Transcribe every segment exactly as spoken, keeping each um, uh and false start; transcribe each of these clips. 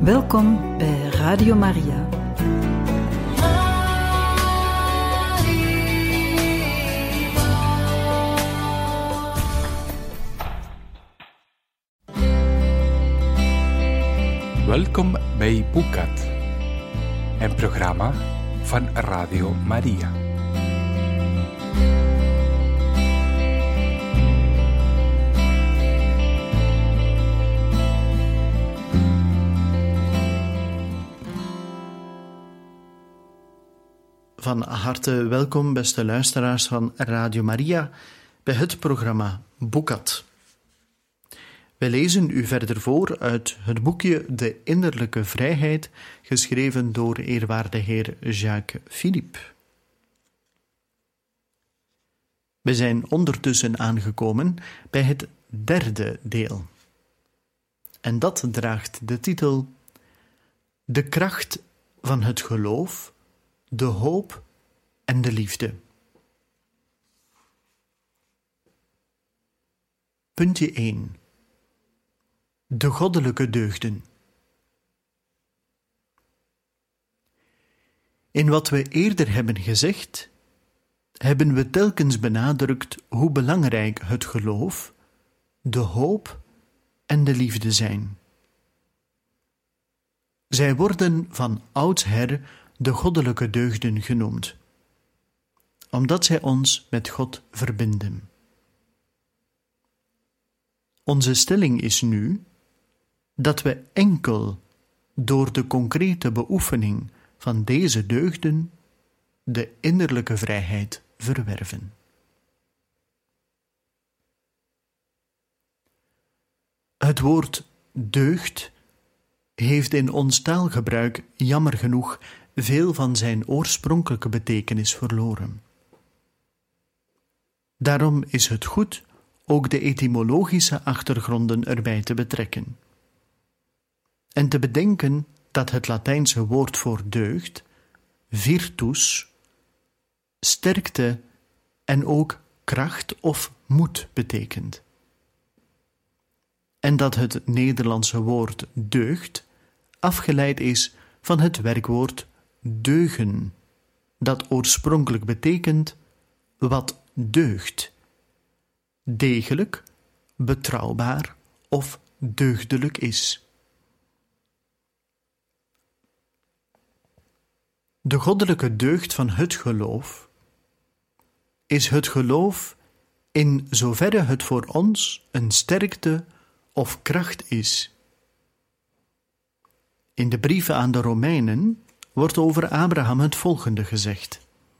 Welkom bij Radio Maria. Welkom bij Bucat, een programma van Radio Maria. Van harte welkom, beste luisteraars van Radio Maria, bij het programma Bucat. Wij lezen u verder voor uit het boekje De Innerlijke Vrijheid, geschreven door eerwaarde heer Jacques Philippe. We zijn ondertussen aangekomen bij het derde deel. En dat draagt de titel De kracht van het geloof, de hoop en de liefde. Puntje één. De goddelijke deugden. In wat we eerder hebben gezegd, hebben we telkens benadrukt hoe belangrijk het geloof, de hoop en de liefde zijn. Zij worden van oudsher de goddelijke deugden genoemd, omdat zij ons met God verbinden. Onze stelling is nu dat we enkel door de concrete beoefening van deze deugden de innerlijke vrijheid verwerven. Het woord deugd heeft in ons taalgebruik jammer genoeg veel van zijn oorspronkelijke betekenis verloren. Daarom is het goed ook de etymologische achtergronden erbij te betrekken. En te bedenken dat het Latijnse woord voor deugd, virtus, sterkte en ook kracht of moed betekent. En dat het Nederlandse woord deugd afgeleid is van het werkwoord deugen, dat oorspronkelijk betekent wat deugt, degelijk, betrouwbaar of deugdelijk is. De goddelijke deugd van het geloof is het geloof in zoverre het voor ons een sterkte of kracht is. In de brieven aan de Romeinen wordt over Abraham het volgende gezegd.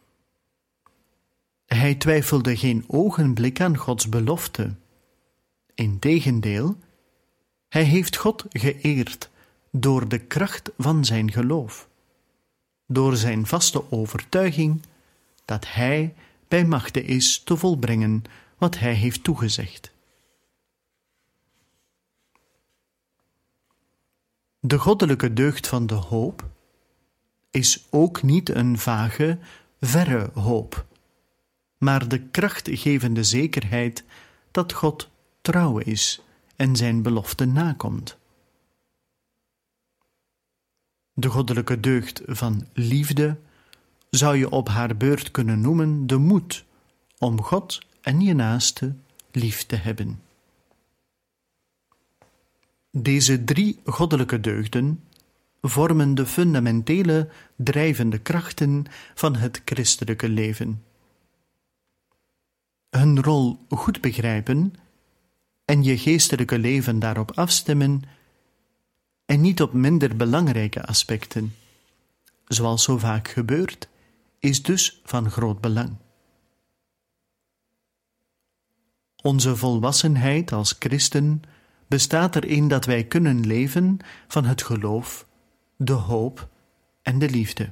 Hij twijfelde geen ogenblik aan Gods belofte. Integendeel, hij heeft God geëerd door de kracht van zijn geloof, door zijn vaste overtuiging dat hij bij machte is te volbrengen wat hij heeft toegezegd. De goddelijke deugd van de hoop is ook niet een vage, verre hoop, maar de krachtgevende zekerheid dat God trouw is en zijn belofte nakomt. De goddelijke deugd van liefde zou je op haar beurt kunnen noemen de moed om God en je naaste lief te hebben. Deze drie goddelijke deugden vormen de fundamentele drijvende krachten van het christelijke leven. Hun rol goed begrijpen en je geestelijke leven daarop afstemmen en niet op minder belangrijke aspecten, zoals zo vaak gebeurt, is dus van groot belang. Onze volwassenheid als christen bestaat erin dat wij kunnen leven van het geloof, de hoop en de liefde.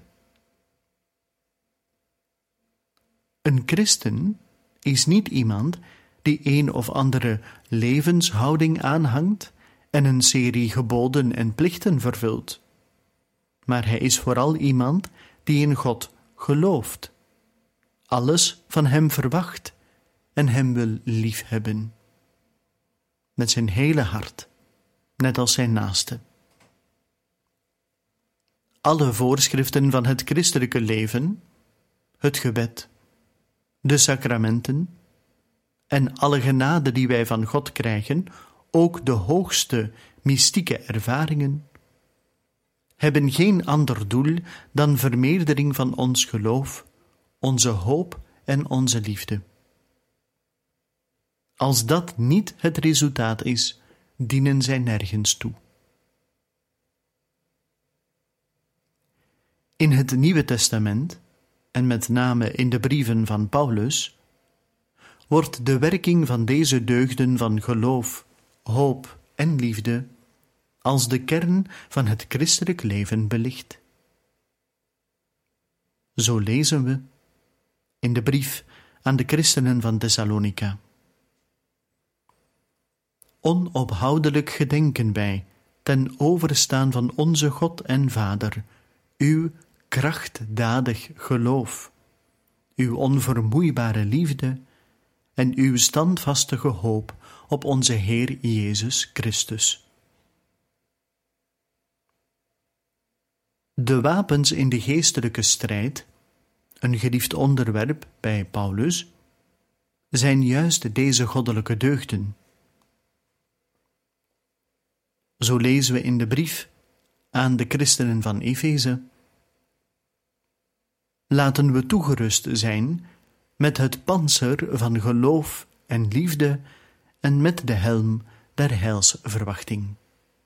Een christen is niet iemand die een of andere levenshouding aanhangt en een serie geboden en plichten vervult, maar hij is vooral iemand die in God gelooft, alles van hem verwacht en hem wil liefhebben. Met zijn hele hart, net als zijn naaste. alle voorschriften van het christelijke leven, het gebed, de sacramenten en alle genade die wij van God krijgen, ook de hoogste mystieke ervaringen, hebben geen ander doel dan vermeerdering van ons geloof, onze hoop en onze liefde. Als dat niet het resultaat is, dienen zij nergens toe. In het Nieuwe Testament, en met name in de brieven van Paulus, wordt de werking van deze deugden van geloof, hoop en liefde als de kern van het christelijk leven belicht. Zo lezen we in de brief aan de christenen van Thessalonica: onophoudelijk gedenken wij ten overstaan van onze God en Vader, uw krachtdadig geloof, uw onvermoeibare liefde en uw standvastige hoop op onze Heer Jezus Christus. De wapens in de geestelijke strijd, een geliefd onderwerp bij Paulus, zijn juist deze goddelijke deugden. Zo lezen we in de brief aan de christenen van Efeze: laten we toegerust zijn met het pantser van geloof en liefde en met de helm der heilsverwachting.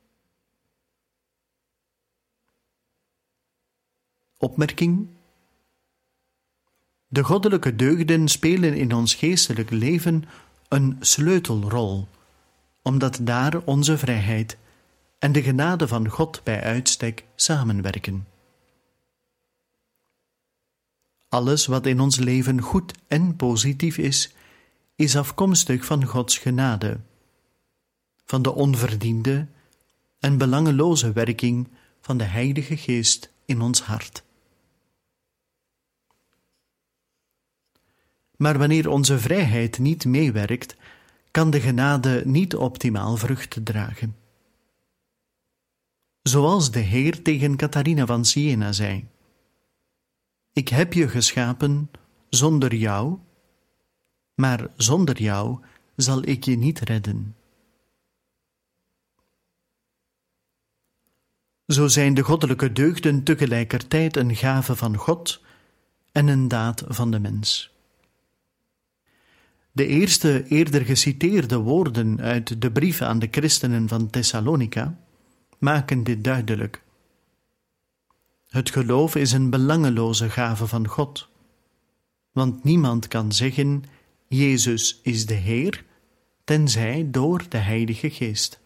Opmerking: de goddelijke deugden spelen in ons geestelijk leven een sleutelrol, omdat daar onze vrijheid en de genade van God bij uitstek samenwerken. Alles wat in ons leven goed en positief is, is afkomstig van Gods genade, van de onverdiende en belangeloze werking van de Heilige Geest in ons hart. Maar wanneer onze vrijheid niet meewerkt, kan de genade niet optimaal vrucht dragen. Zoals de Heer tegen Catharina van Siena zei: ik heb je geschapen zonder jou, maar zonder jou zal ik je niet redden. Zo zijn de goddelijke deugden tegelijkertijd een gave van God en een daad van de mens. De eerste eerder geciteerde woorden uit de brief aan de christenen van Thessalonica maken dit duidelijk. Het geloof is een belangeloze gave van God, want niemand kan zeggen: Jezus is de Heer, tenzij door de Heilige Geest.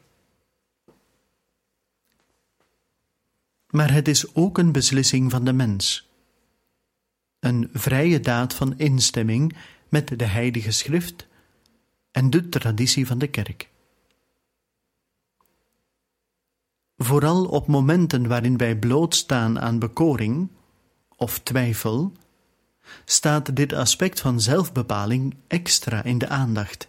Maar het is ook een beslissing van de mens, een vrije daad van instemming met de Heilige Schrift en de traditie van de Kerk. Vooral op momenten waarin wij blootstaan aan bekoring of twijfel, staat dit aspect van zelfbepaling extra in de aandacht.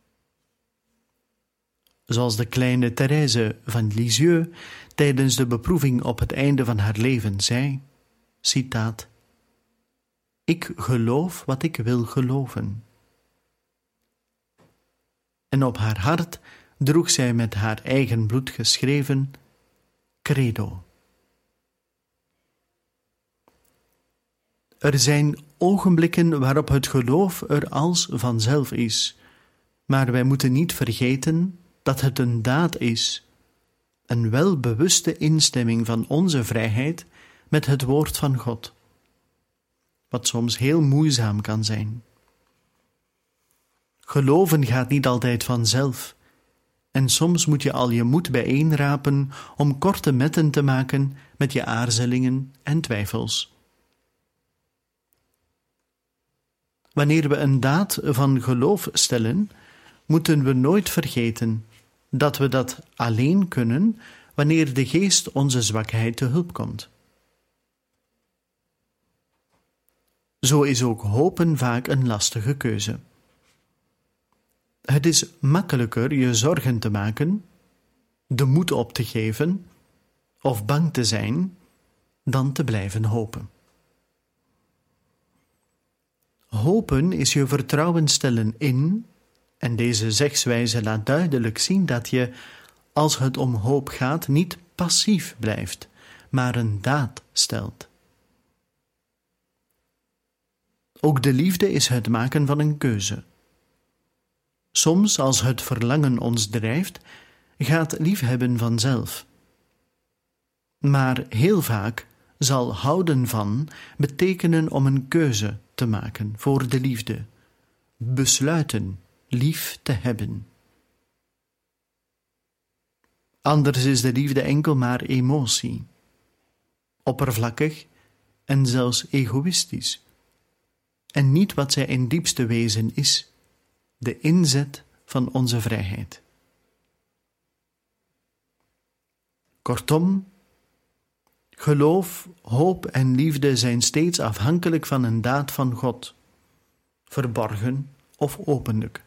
Zoals de kleine Thérèse van Lisieux tijdens de beproeving op het einde van haar leven zei, citaat: ik geloof wat ik wil geloven. En op haar hart droeg zij met haar eigen bloed geschreven: Credo. Er zijn ogenblikken waarop het geloof er als vanzelf is, maar wij moeten niet vergeten dat het een daad is, een welbewuste instemming van onze vrijheid met het woord van God, wat soms heel moeizaam kan zijn. Geloven gaat niet altijd vanzelf, en soms moet je al je moed bijeenrapen om korte metten te maken met je aarzelingen en twijfels. Wanneer we een daad van geloof stellen, moeten we nooit vergeten dat we dat alleen kunnen wanneer de Geest onze zwakheid te hulp komt. Zo is ook hopen vaak een lastige keuze. Het is makkelijker je zorgen te maken, de moed op te geven of bang te zijn, dan te blijven hopen. Hopen is je vertrouwen stellen in, en deze zegswijze laat duidelijk zien dat je, als het om hoop gaat, niet passief blijft, maar een daad stelt. Ook de liefde is het maken van een keuze. Soms, als het verlangen ons drijft, gaat liefhebben vanzelf. Maar heel vaak zal houden van betekenen om een keuze te maken voor de liefde, besluiten lief te hebben. Anders is de liefde enkel maar emotie, oppervlakkig en zelfs egoïstisch, en niet wat zij in diepste wezen is, de inzet van onze vrijheid. Kortom, geloof, hoop en liefde zijn steeds afhankelijk van een daad van God, verborgen of openlijk.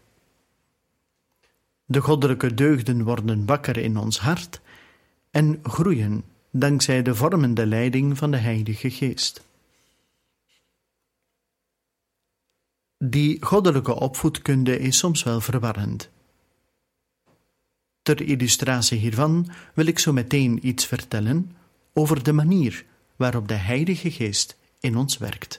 De goddelijke deugden worden wakker in ons hart en groeien dankzij de vormende leiding van de Heilige Geest. Die goddelijke opvoedkunde is soms wel verwarrend. Ter illustratie hiervan wil ik zo meteen iets vertellen over de manier waarop de Heilige Geest in ons werkt.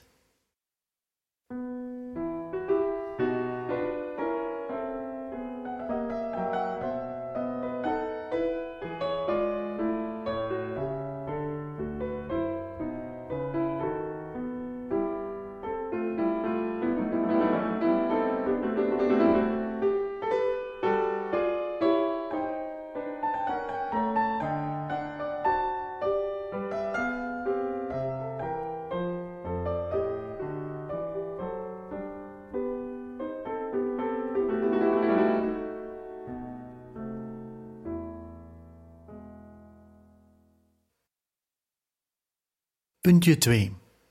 Puntje twee.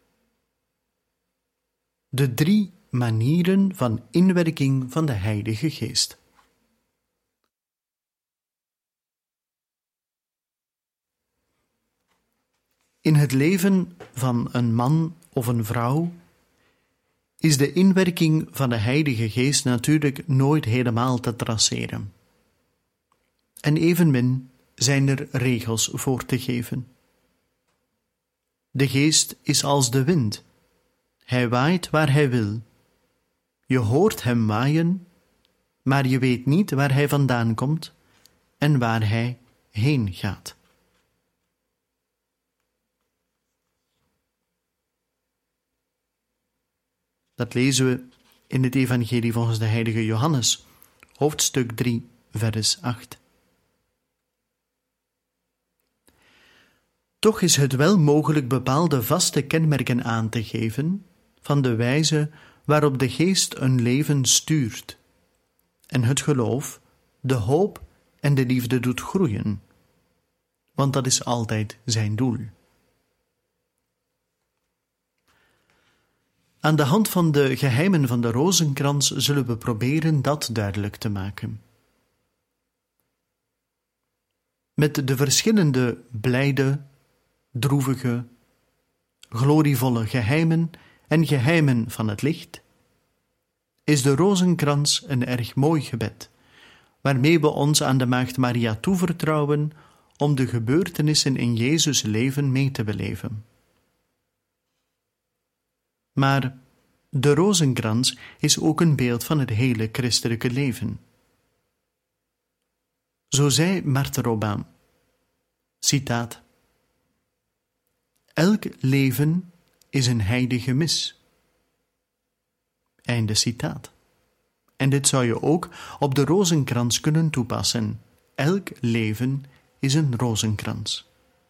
De drie manieren van inwerking van de Heilige Geest. In het leven van een man of een vrouw is de inwerking van de Heilige Geest natuurlijk nooit helemaal te traceren. En evenmin zijn er regels voor te geven. De Geest is als de wind. Hij waait waar hij wil. Je hoort hem waaien, maar je weet niet waar hij vandaan komt en waar hij heen gaat. Dat lezen we in het Evangelie volgens de heilige Johannes, hoofdstuk drie, vers acht. Toch is het wel mogelijk bepaalde vaste kenmerken aan te geven van de wijze waarop de Geest een leven stuurt en het geloof, de hoop en de liefde doet groeien, want dat is altijd zijn doel. Aan de hand van de geheimen van de rozenkrans zullen we proberen dat duidelijk te maken. Met de verschillende blijde, droevige, glorievolle geheimen en geheimen van het licht, is de rozenkrans een erg mooi gebed, waarmee we ons aan de Maagd Maria toevertrouwen om de gebeurtenissen in Jezus' leven mee te beleven. Maar de rozenkrans is ook een beeld van het hele christelijke leven. Zo zei Marthe Robin, citaat: elk leven is een heilige mis. Einde citaat. En dit zou je ook op de rozenkrans kunnen toepassen. Elk leven is een rozenkrans.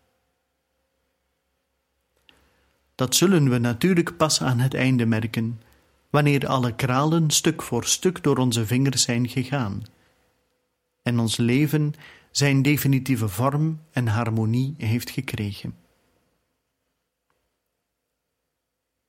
Dat zullen we natuurlijk pas aan het einde merken, wanneer alle kralen stuk voor stuk door onze vingers zijn gegaan en ons leven zijn definitieve vorm en harmonie heeft gekregen.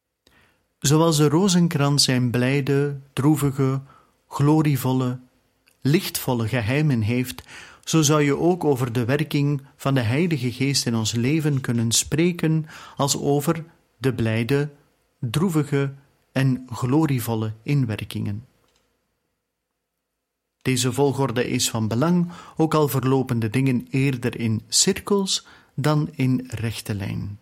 Zoals de rozenkrans zijn blijde, droevige, glorievolle lichtvolle geheimen heeft, zo zou je ook over de werking van de Heilige Geest in ons leven kunnen spreken als over de blijde, droevige en glorievolle inwerkingen. Deze volgorde is van belang, ook al verlopen de dingen eerder in cirkels dan in rechte lijn.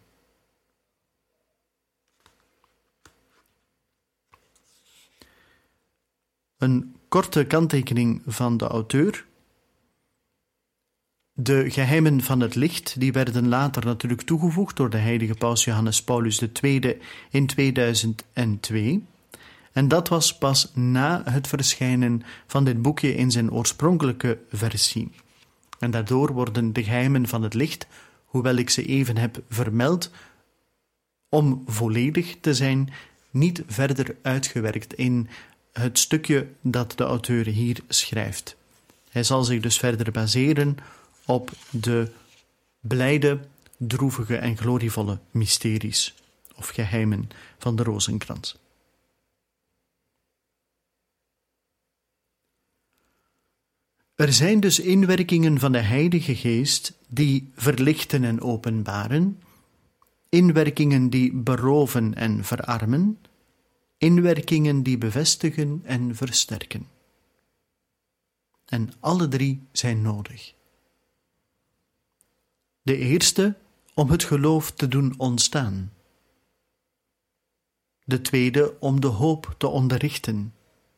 Een korte kanttekening van de auteur. De geheimen van het licht die werden later natuurlijk toegevoegd door de heilige paus Johannes Paulus de Tweede in tweeduizend twee. En dat was pas na het verschijnen van dit boekje in zijn oorspronkelijke versie. En daardoor worden de geheimen van het licht, hoewel ik ze even heb vermeld, om volledig te zijn, niet verder uitgewerkt in het stukje dat de auteur hier schrijft. Hij zal zich dus verder baseren op de blijde, droevige en glorievolle mysteries of geheimen van de rozenkrans. Er zijn dus inwerkingen van de Heilige Geest die verlichten en openbaren, inwerkingen die beroven en verarmen, inwerkingen die bevestigen en versterken. En alle drie zijn nodig. De eerste om het geloof te doen ontstaan. De tweede om de hoop te onderrichten.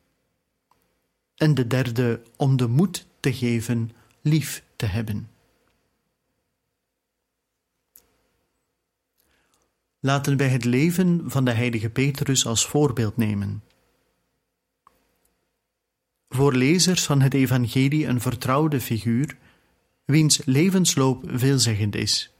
En de derde om de moed te geven lief te hebben. Laten wij het leven van de heilige Petrus als voorbeeld nemen. Voor lezers van het evangelie een vertrouwde figuur, wiens levensloop veelzeggend is.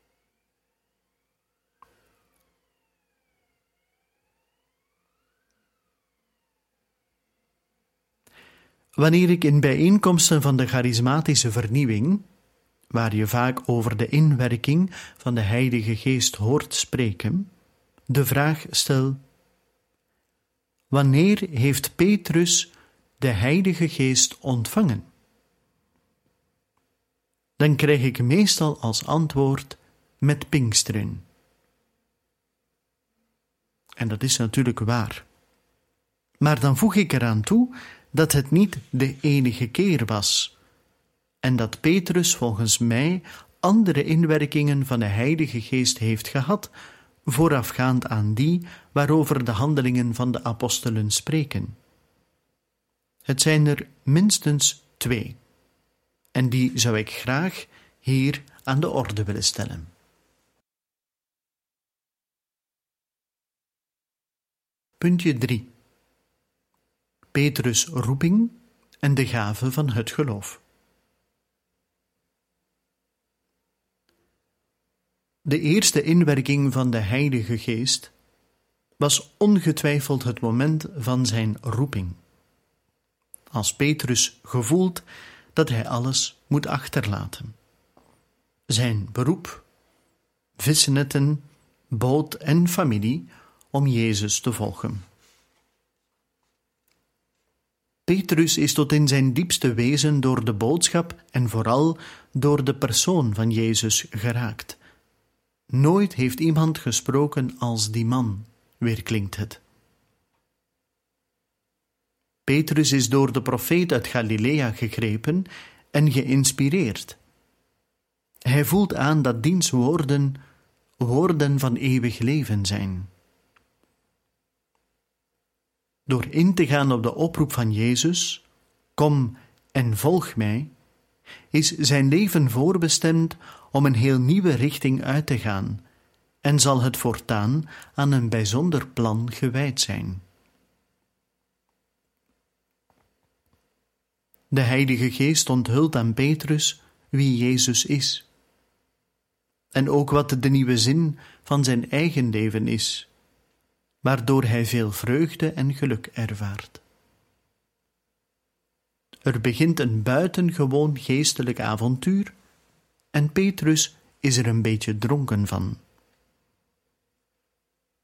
Wanneer ik in bijeenkomsten van de charismatische vernieuwing, waar je vaak over de inwerking van de Heilige Geest hoort spreken, de vraag stel: wanneer heeft Petrus de Heilige Geest ontvangen? Dan krijg ik meestal als antwoord met Pinksteren. En dat is natuurlijk waar. Maar dan voeg ik eraan toe dat het niet de enige keer was en dat Petrus volgens mij andere inwerkingen van de Heilige Geest heeft gehad, voorafgaand aan die waarover de handelingen van de apostelen spreken. Het zijn er minstens twee, en die zou ik graag hier aan de orde willen stellen. Puntje drie. Petrus' roeping en de gave van het geloof. De eerste inwerking van de Heilige Geest was ongetwijfeld het moment van zijn roeping. Als Petrus gevoelt dat hij alles moet achterlaten. Zijn beroep, visnetten, boot en familie om Jezus te volgen. Petrus is tot in zijn diepste wezen door de boodschap en vooral door de persoon van Jezus geraakt. Nooit heeft iemand gesproken als die man, weerklinkt het. Petrus is door de profeet uit Galilea gegrepen en geïnspireerd. Hij voelt aan dat diens woorden woorden van eeuwig leven zijn. Door in te gaan op de oproep van Jezus, kom en volg mij, is zijn leven voorbestemd om een heel nieuwe richting uit te gaan en zal het voortaan aan een bijzonder plan gewijd zijn. De Heilige Geest onthult aan Petrus wie Jezus is en ook wat de nieuwe zin van zijn eigen leven is, waardoor hij veel vreugde en geluk ervaart. Er begint een buitengewoon geestelijk avontuur en Petrus is er een beetje dronken van.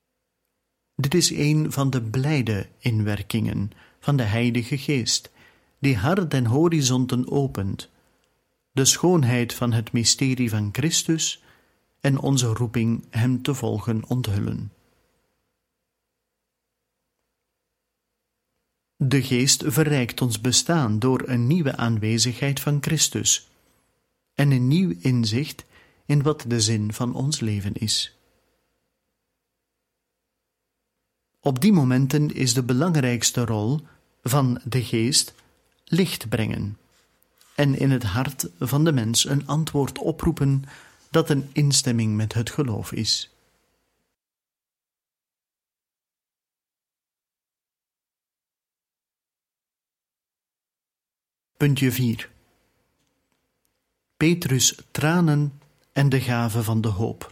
Dit is een van de blijde inwerkingen van de Heilige Geest, die hart en horizonten opent, de schoonheid van het mysterie van Christus en onze roeping hem te volgen onthullen. De Geest verrijkt ons bestaan door een nieuwe aanwezigheid van Christus en een nieuw inzicht in wat de zin van ons leven is. Op die momenten is de belangrijkste rol van de Geest licht brengen en in het hart van de mens een antwoord oproepen dat een instemming met het geloof is. Puntje vier. Petrus' tranen en de gave van de hoop.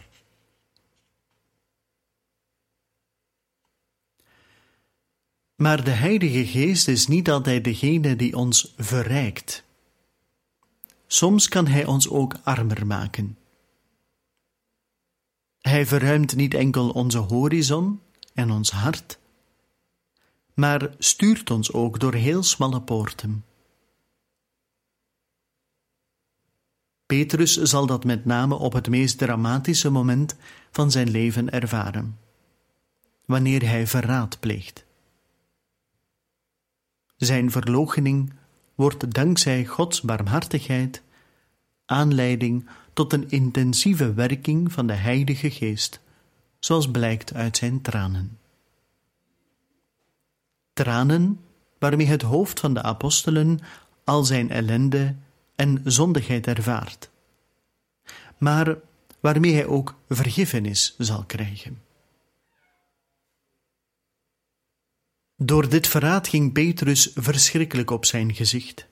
Maar de Heilige Geest is niet altijd degene die ons verrijkt. Soms kan Hij ons ook armer maken. Hij verruimt niet enkel onze horizon en ons hart, maar stuurt ons ook door heel smalle poorten. Petrus zal dat met name op het meest dramatische moment van zijn leven ervaren, wanneer hij verraad pleegt. Zijn verloochening wordt dankzij Gods barmhartigheid aanleiding tot een intensieve werking van de Heilige Geest, zoals blijkt uit zijn tranen. Tranen waarmee het hoofd van de apostelen al zijn ellende en zondigheid ervaart, maar waarmee hij ook vergiffenis zal krijgen. Door dit verraad ging Petrus verschrikkelijk op zijn gezicht.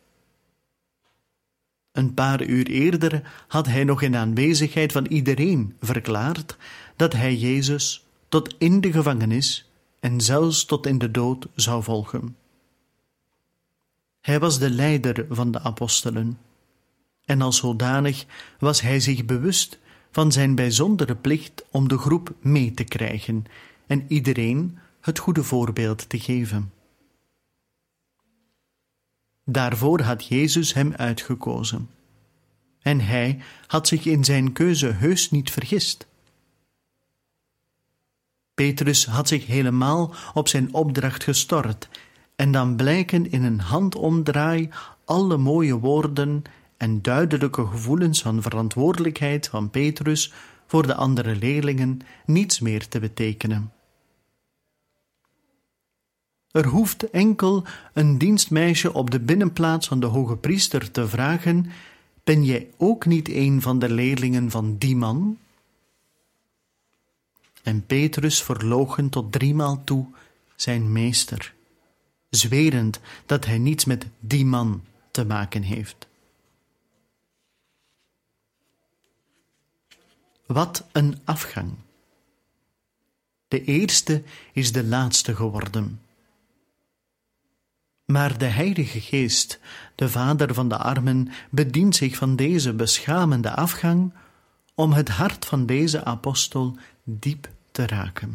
Een paar uur eerder had hij nog in aanwezigheid van iedereen verklaard dat hij Jezus tot in de gevangenis en zelfs tot in de dood zou volgen. Hij was de leider van de apostelen en als zodanig was hij zich bewust van zijn bijzondere plicht om de groep mee te krijgen en iedereen het goede voorbeeld te geven. Daarvoor had Jezus hem uitgekozen. En hij had zich in zijn keuze heus niet vergist. Petrus had zich helemaal op zijn opdracht gestort en dan blijken in een handomdraai alle mooie woorden en duidelijke gevoelens van verantwoordelijkheid van Petrus voor de andere leerlingen niets meer te betekenen. Er hoeft enkel een dienstmeisje op de binnenplaats van de hoge priester te vragen: ben jij ook niet een van de leerlingen van die man? En Petrus verloochen tot driemaal toe zijn meester, zwerend dat hij niets met die man te maken heeft. Wat een afgang! De eerste is de laatste geworden. Maar de Heilige Geest, de Vader van de armen, bedient zich van deze beschamende afgang om het hart van deze apostel diep te raken.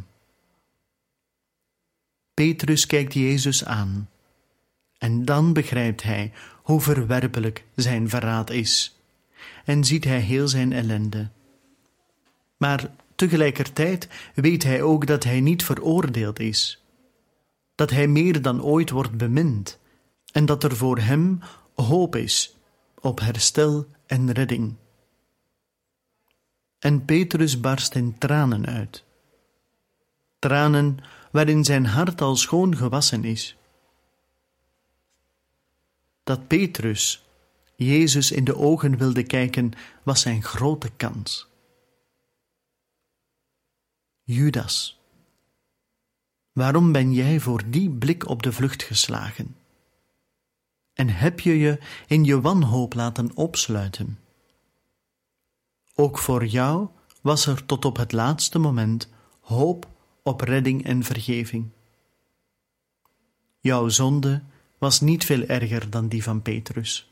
Petrus kijkt Jezus aan en dan begrijpt hij hoe verwerpelijk zijn verraad is en ziet hij heel zijn ellende. Maar tegelijkertijd weet hij ook dat hij niet veroordeeld is, dat hij meer dan ooit wordt bemind en dat er voor hem hoop is op herstel en redding. En Petrus barst in tranen uit. Tranen waarin zijn hart al schoon gewassen is. Dat Petrus Jezus in de ogen wilde kijken, was zijn grote kans. Judas, waarom ben jij voor die blik op de vlucht geslagen? En heb je je in je wanhoop laten opsluiten? Ook voor jou was er tot op het laatste moment hoop op redding en vergeving. Jouw zonde was niet veel erger dan die van Petrus.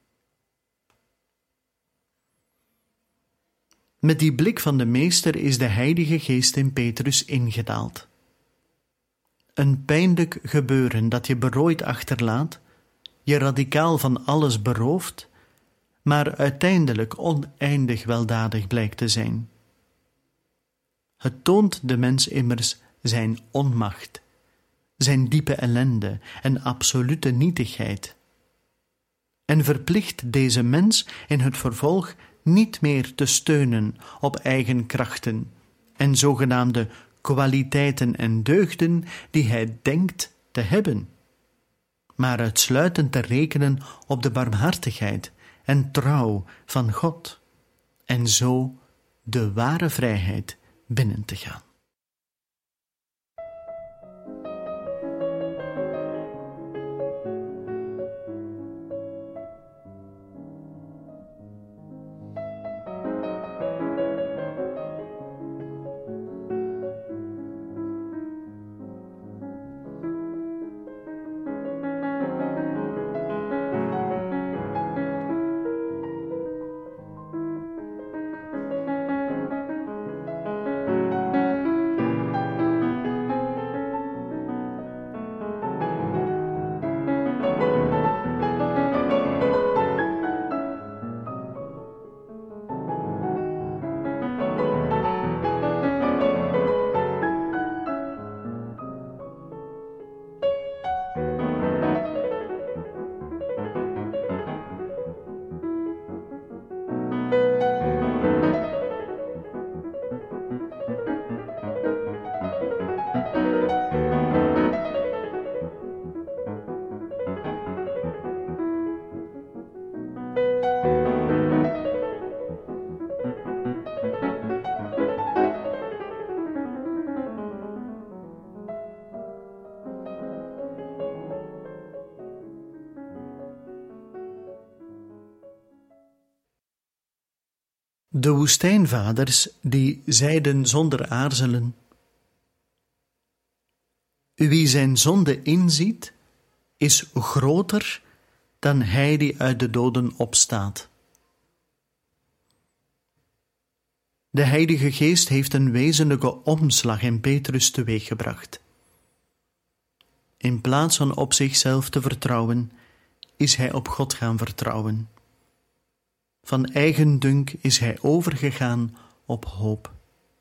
Met die blik van de Meester is de Heilige Geest in Petrus ingedaald. Een pijnlijk gebeuren dat je berooid achterlaat, je radicaal van alles berooft, maar uiteindelijk oneindig weldadig blijkt te zijn. Het toont de mens immers zijn onmacht, zijn diepe ellende en absolute nietigheid, en verplicht deze mens in het vervolg niet meer te steunen op eigen krachten en zogenaamde kwaliteiten en deugden die hij denkt te hebben, maar uitsluitend te rekenen op de barmhartigheid en trouw van God, en zo de ware vrijheid binnen te gaan. De woestijnvaders die zeiden zonder aarzelen: wie zijn zonde inziet, is groter dan hij die uit de doden opstaat. De Heilige Geest heeft een wezenlijke omslag in Petrus teweeggebracht. In plaats van op zichzelf te vertrouwen, is hij op God gaan vertrouwen. Van eigendunk is hij overgegaan op hoop.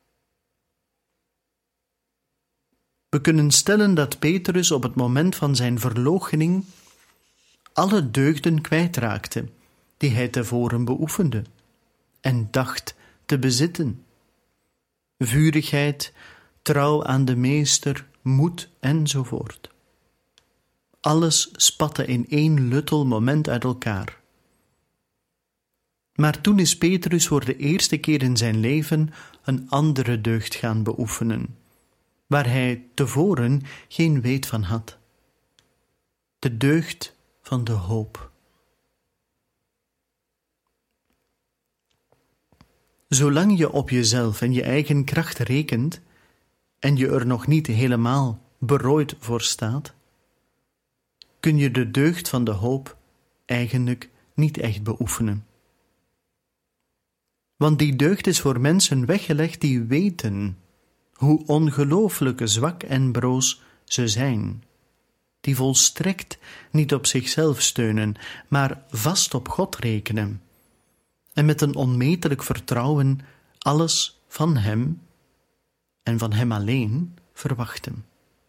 We kunnen stellen dat Petrus op het moment van zijn verloochening alle deugden kwijtraakte die hij tevoren beoefende en dacht te bezitten. Vurigheid, trouw aan de meester, moed enzovoort. Alles spatte in één luttel moment uit elkaar. Maar toen is Petrus voor de eerste keer in zijn leven een andere deugd gaan beoefenen, waar hij tevoren geen weet van had. De deugd van de hoop. Zolang je op jezelf en je eigen kracht rekent en je er nog niet helemaal berooid voor staat, kun je de deugd van de hoop eigenlijk niet echt beoefenen. Want die deugd is voor mensen weggelegd die weten hoe ongelooflijk zwak en broos ze zijn, die volstrekt niet op zichzelf steunen, maar vast op God rekenen en met een onmetelijk vertrouwen alles van Hem en van Hem alleen verwachten.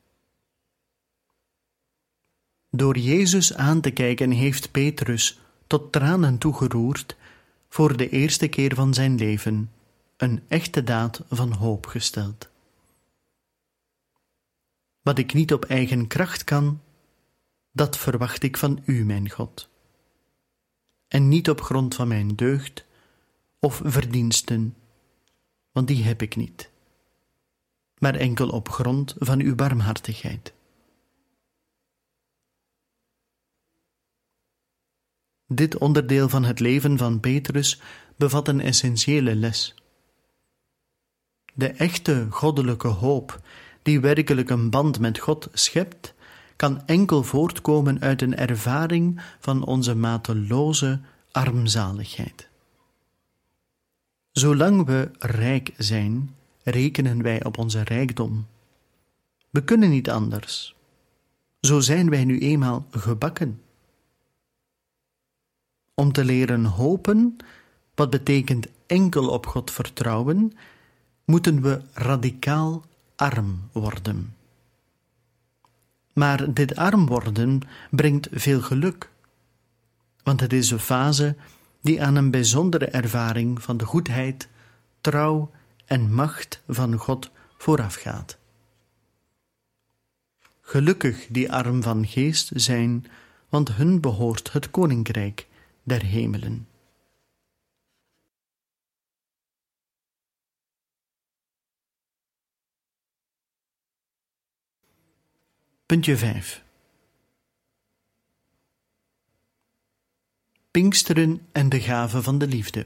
Door Jezus aan te kijken heeft Petrus tot tranen toegeroerd voor de eerste keer van zijn leven een echte daad van hoop gesteld. Wat ik niet op eigen kracht kan, dat verwacht ik van U, mijn God. En niet op grond van mijn deugd of verdiensten, want die heb ik niet, maar enkel op grond van Uw barmhartigheid. Dit onderdeel van het leven van Petrus bevat een essentiële les. De echte goddelijke hoop, die werkelijk een band met God schept, kan enkel voortkomen uit een ervaring van onze mateloze armzaligheid. Zolang we rijk zijn, rekenen wij op onze rijkdom. We kunnen niet anders. Zo zijn wij nu eenmaal gebakken. Om te leren hopen, wat betekent enkel op God vertrouwen, moeten we radicaal arm worden. Maar dit arm worden brengt veel geluk, want het is een fase die aan een bijzondere ervaring van de goedheid, trouw en macht van God voorafgaat. Gelukkig die arm van geest zijn, want hun behoort het koninkrijk der hemelen. Puntje vijf. Pinksteren en de gave van de liefde.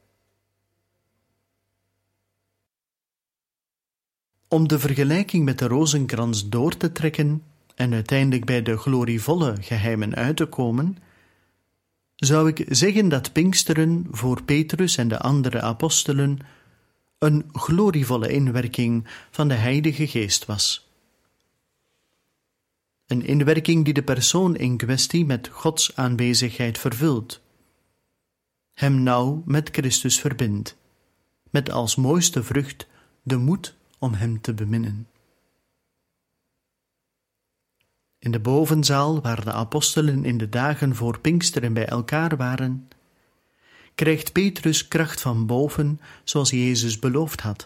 Om de vergelijking met de rozenkrans door te trekken en uiteindelijk bij de glorievolle geheimen uit te komen, zou ik zeggen dat Pinksteren voor Petrus en de andere apostelen een glorievolle inwerking van de Heilige Geest was. Een inwerking die de persoon in kwestie met Gods aanwezigheid vervult, hem nauw met Christus verbindt, met als mooiste vrucht de moed om hem te beminnen. In de bovenzaal, waar de apostelen in de dagen voor Pinksteren bij elkaar waren, krijgt Petrus kracht van boven, zoals Jezus beloofd had.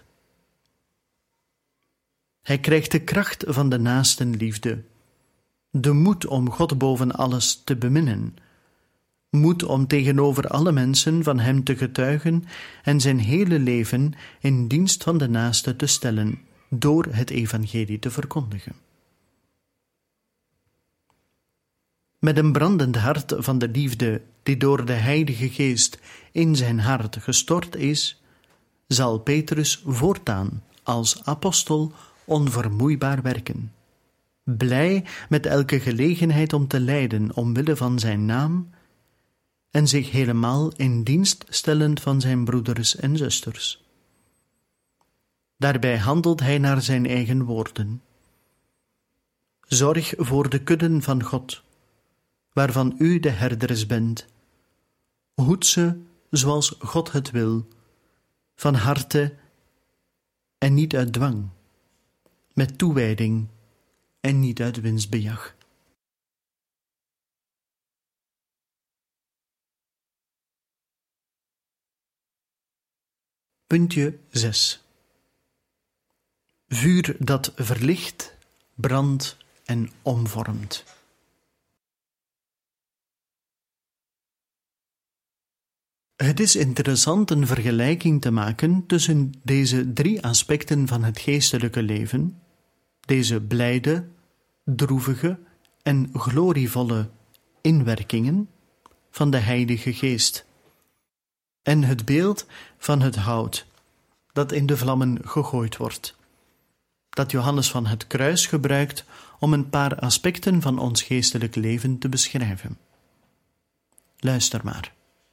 Hij krijgt de kracht van de naastenliefde, de moed om God boven alles te beminnen, moed om tegenover alle mensen van hem te getuigen en zijn hele leven in dienst van de naaste te stellen, door het evangelie te verkondigen. Met een brandend hart van de liefde die door de Heilige Geest in zijn hart gestort is, zal Petrus voortaan als apostel onvermoeibaar werken, blij met elke gelegenheid om te lijden omwille van zijn naam en zich helemaal in dienst stellend van zijn broeders en zusters. Daarbij handelt hij naar zijn eigen woorden. Zorg voor de kudden van God, waarvan u de herderes bent. Hoed ze zoals God het wil, van harte en niet uit dwang, met toewijding en niet uit winstbejag. Puntje zes. Vuur dat verlicht, brandt en omvormt. Het is interessant een vergelijking te maken tussen deze drie aspecten van het geestelijke leven, deze blijde, droevige en glorievolle inwerkingen van de Heilige Geest, en het beeld van het hout dat in de vlammen gegooid wordt, dat Johannes van het Kruis gebruikt om een paar aspecten van ons geestelijk leven te beschrijven. Luister maar.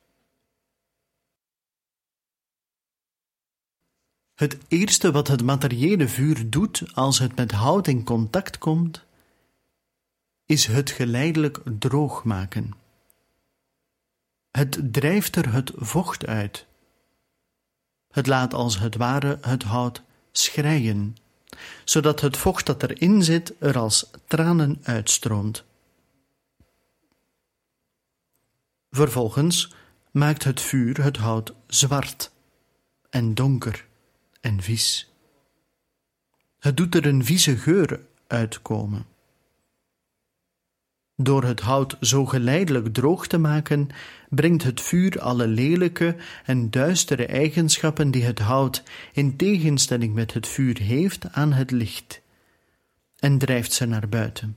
Het eerste wat het materiële vuur doet als het met hout in contact komt, is het geleidelijk droog maken. Het drijft er het vocht uit. Het laat als het ware het hout schreien, zodat het vocht dat erin zit er als tranen uitstroomt. Vervolgens maakt het vuur het hout zwart en donker en vies. Het doet er een vieze geur uitkomen. Door het hout zo geleidelijk droog te maken, brengt het vuur alle lelijke en duistere eigenschappen die het hout in tegenstelling met het vuur heeft aan het licht en drijft ze naar buiten.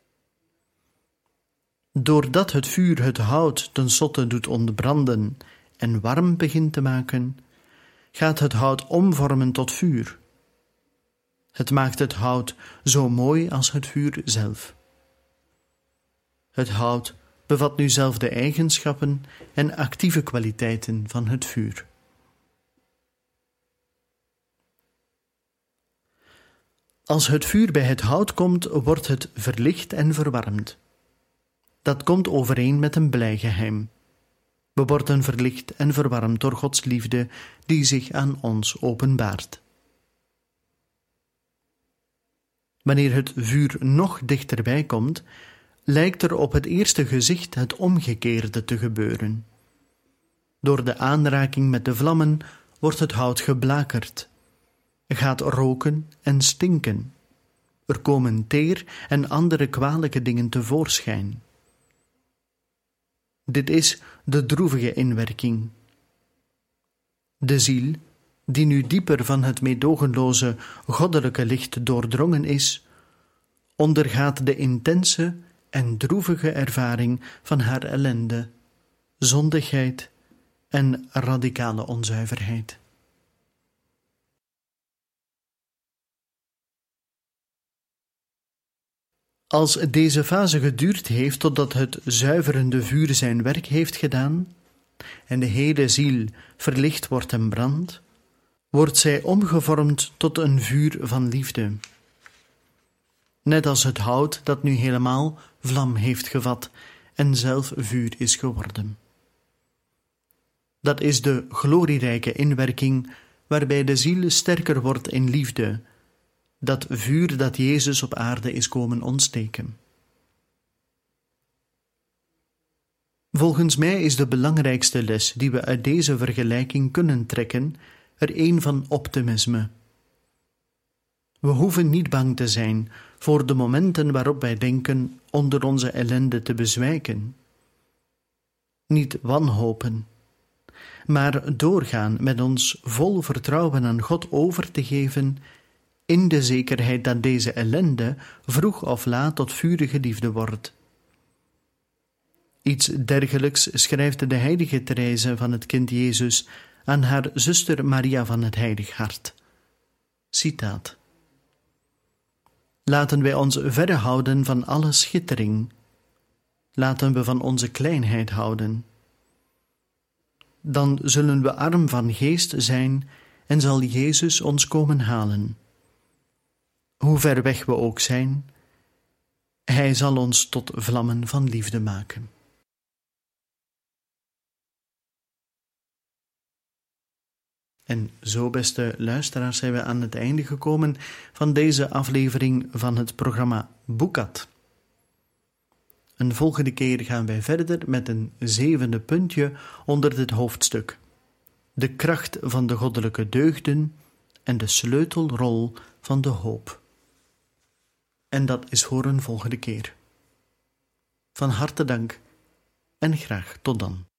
Doordat het vuur het hout tenslotte doet ontbranden en warm begint te maken, gaat het hout omvormen tot vuur. Het maakt het hout zo mooi als het vuur zelf. Het hout bevat nu zelf de eigenschappen en actieve kwaliteiten van het vuur. Als het vuur bij het hout komt, wordt het verlicht en verwarmd. Dat komt overeen met een blij geheim. We worden verlicht en verwarmd door Gods liefde die zich aan ons openbaart. Wanneer het vuur nog dichterbij komt, lijkt er op het eerste gezicht het omgekeerde te gebeuren. Door de aanraking met de vlammen wordt het hout geblakerd, gaat roken en stinken. Er komen teer en andere kwalijke dingen tevoorschijn. Dit is de droevige inwerking. De ziel, die nu dieper van het meedogenloze goddelijke licht doordrongen is, ondergaat de intense en droevige ervaring van haar ellende, zondigheid en radicale onzuiverheid. Als deze fase geduurd heeft totdat het zuiverende vuur zijn werk heeft gedaan en de hele ziel verlicht wordt en brandt, wordt zij omgevormd tot een vuur van liefde. Net als het hout dat nu helemaal vlam heeft gevat en zelf vuur is geworden. Dat is de glorierijke inwerking waarbij de ziel sterker wordt in liefde, dat vuur dat Jezus op aarde is komen ontsteken. Volgens mij is de belangrijkste les die we uit deze vergelijking kunnen trekken er een van optimisme. We hoeven niet bang te zijn voor de momenten waarop wij denken onder onze ellende te bezwijken. Niet wanhopen, maar doorgaan met ons vol vertrouwen aan God over te geven, in de zekerheid dat deze ellende vroeg of laat tot vurige liefde wordt. Iets dergelijks schrijft de heilige Therese van het kind Jezus aan haar zuster Maria van het Heilig Hart. Citaat: Laten wij ons verre houden van alle schittering. Laten we van onze kleinheid houden. Dan zullen we arm van geest zijn en zal Jezus ons komen halen. Hoe ver weg we ook zijn, Hij zal ons tot vlammen van liefde maken. En zo, beste luisteraars, zijn we aan het einde gekomen van deze aflevering van het programma Boekat. Een volgende keer gaan wij verder met een zevende puntje onder dit hoofdstuk: de kracht van de goddelijke deugden en de sleutelrol van de hoop. En dat is voor een volgende keer. Van harte dank en graag tot dan.